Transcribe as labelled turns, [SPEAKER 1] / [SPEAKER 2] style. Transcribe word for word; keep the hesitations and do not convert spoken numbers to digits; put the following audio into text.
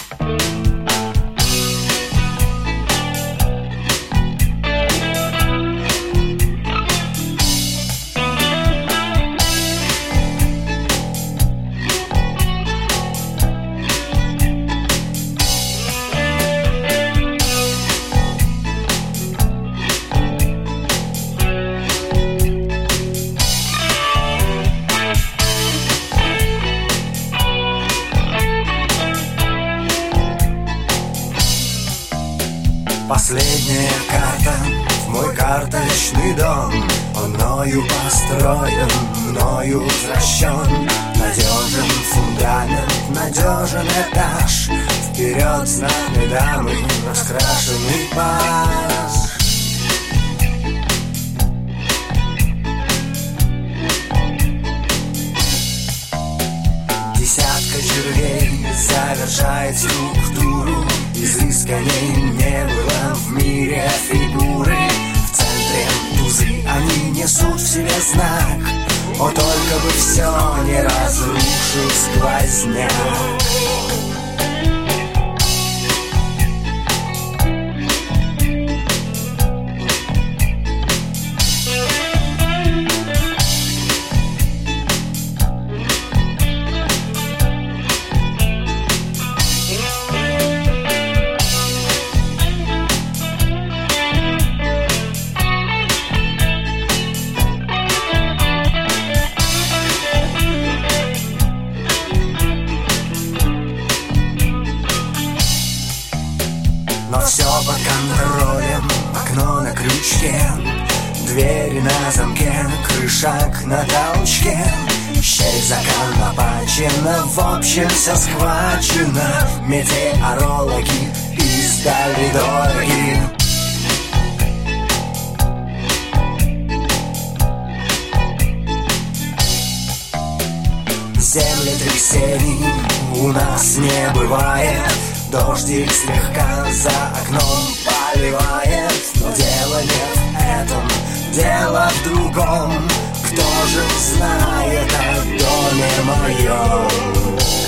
[SPEAKER 1] Последняя карта в мой карточный дом. Он мною построен, мною возвращен. Надежен фундамент, надежен этаж. Вперед знатной дамы, раскрашенный паж. Десятка червей завершает структуру. Изысканней не было в мире фигуры. В центре тузы, они несут в себе знак. О, только бы все не разрушил сквозняк. Но все под контролем, окно на крючке, двери на замке, крышак на толчке. Щель законопачена, в общем все схвачено. Метеорологи издали дороги. Землетрясений у нас не бывает. Дождик слегка за окном поливает. Но дело не в этом, дело в другом. Кто же знает о доме моем?